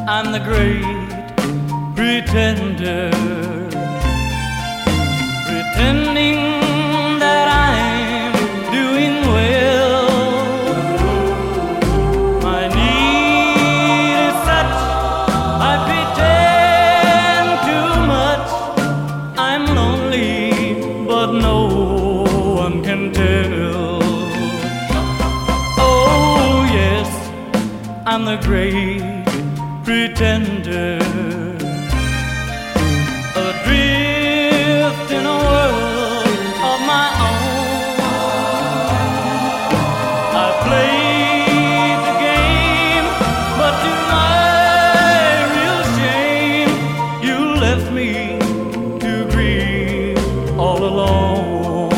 I'm the great pretender, pretending that I'm doing well. My need is such, I pretend too much. I'm lonely, but no one can tell. Oh yes, I'm the great pretender, adrift in a world of my own. I played the game, but to my real shame, you left me to grieve all alone.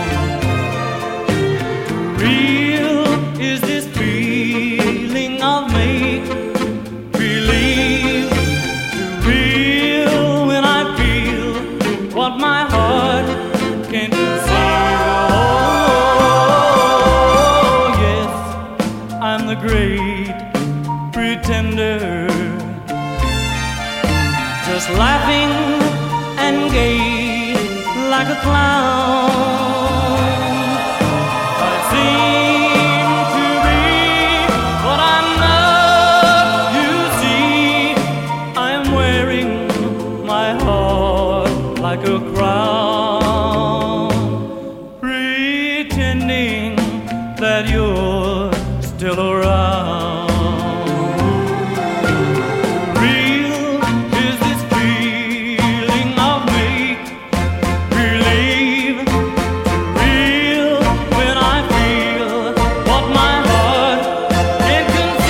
Real is this feeling of make believe, too real when I feel what my heart can't conceal. Oh yes, I'm the great pretender, just laughing and gay like a clown. I seem to be what I'm not, you see. I'm wearing my heart like a crown, pretending that you're still around. Real is this feeling of make believe, real when I feel what my heart can't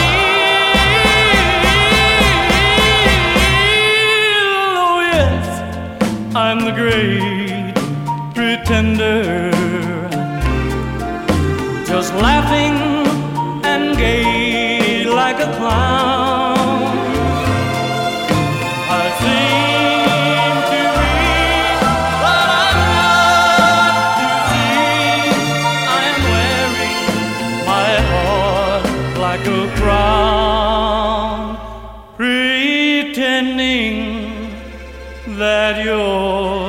conceal. Oh yes, I'm the great pretender, just laughing and gay like a clown. I seem to be what I'm not, you see. I'm wearing my heart like a crown, pretending that you're